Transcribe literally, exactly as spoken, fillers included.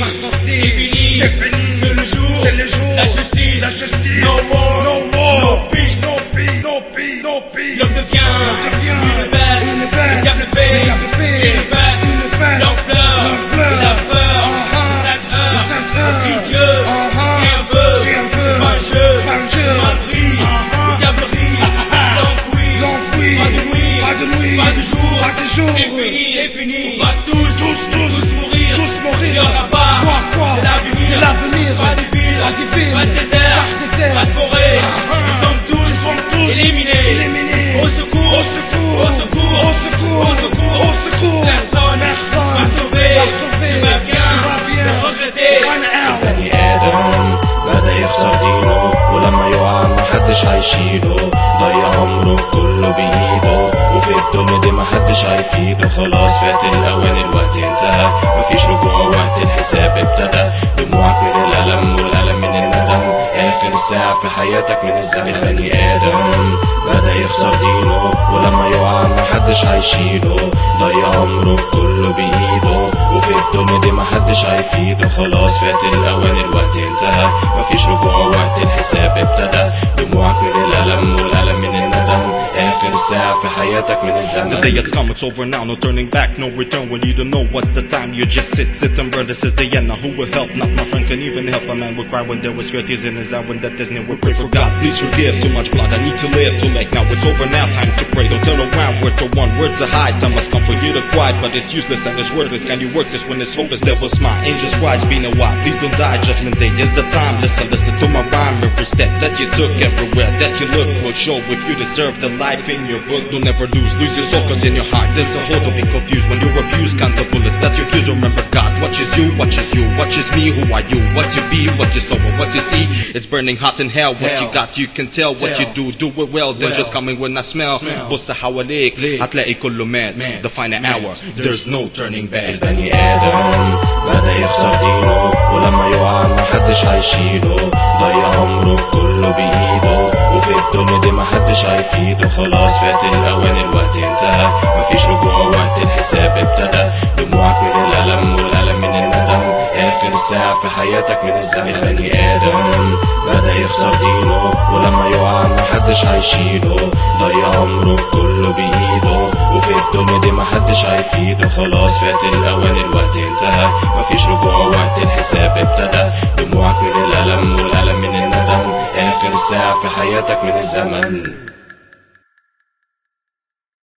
c'est fini, c'est le jour, la justice, no war, no peace, l'homme devient une bête, le diable fait une fête, l'ampleur, la peur, le Saint-Un, prie Dieu, si un vœu, pas un jeu, mal pris, le diable rit, l'enfouit, pas de nuit, pas de jour, c'est fini, c'est fini, on va tous, tous mourir, il n'y aura pas de l'avenir, pas de ville, pas de désert, pas de forêt, nous sommes tous éliminés, au secours, au secours, au secours, au secours, au secours, au secours, personne va sauver, tu vas bien, regretter. البني آدم بدأ يخسر دينه ولما يقع محدش هيشيله ضيع عمره كله بإيده وفي الدنيا دي محدش هيفيده خلاص فات الأوان الوقت انتهى مفيش رجوع وقت الحساب ابتدى دموعك من الألم والألم من الندم آخر ساعة في حياتك من الزمن البني آدم بدأ يخسر دينه ولما يقع محدش هيشيله ضيع عمره كله بإيده وفي الدنيا دي محدش هيفيده خلاص فات الأوان الوقت انتهى مفيش رجوع وقت الحساب ابتدى دموعك من الألم والألم من الندم آخر ساعة في حياتك من الزمن. The day it's come, it's over now, no turning back, no return. When you don't know what's the time, you just sit, sit and burn. This is the end. Now who will help? Not my friend can even help. A man will cry when there was fear, tears in his eye. When that is near, we pray for God. Please forgive. Too much blood, I need to live. Too late now, it's over now. Time to pray. Don't turn around. Word to one, word to hide. Time must come for you to quiet, but it's useless and it's worthless. Can you work this when it's hopeless? Devil smile, angels cry. It's been a while. Please don't die. Judgment day is the time. Listen, listen to my rhyme. Every step that you took, everywhere that you look, will show if you deserve the life in your book. Don't ever lose, lose your soul, cause in your heart there's a hole. Don't be confused when you're abused. Count the bullets that you fuse. Remember God watches you, watches you, watches me. Who are you? What you be, what you sow, what you see. It's burning hot in hell. What you got you can tell. What you do, do it well. They're just coming when I smell. بص حواليك هتلاقي كله مات. The final hour, there's no turning back. البني آدم بدأ يخسر دينه ولما يقع محدش هيشيله ضيع عمره كله بإيده وفي الدنيا دي محدش هيفيده خلاص فات الأوان الوقت انتهى مفيش رجوع وقت الحساب ابتدى دموعك من الألم والألم من الندم آخر ساعة في حياتك من الزمن. البني آدم بدأ يخسر دينه ولما يقع محدش هيشيله ضيع عمره كله بإيده وفي الدنيا دي محدش هيفيده خلاص فات الأوان الوقت انتهى مفيش رجوع وقت الحساب ابتدى دموعك من الألم والألم من الندم آخر ساعة في حياتك من الزمن.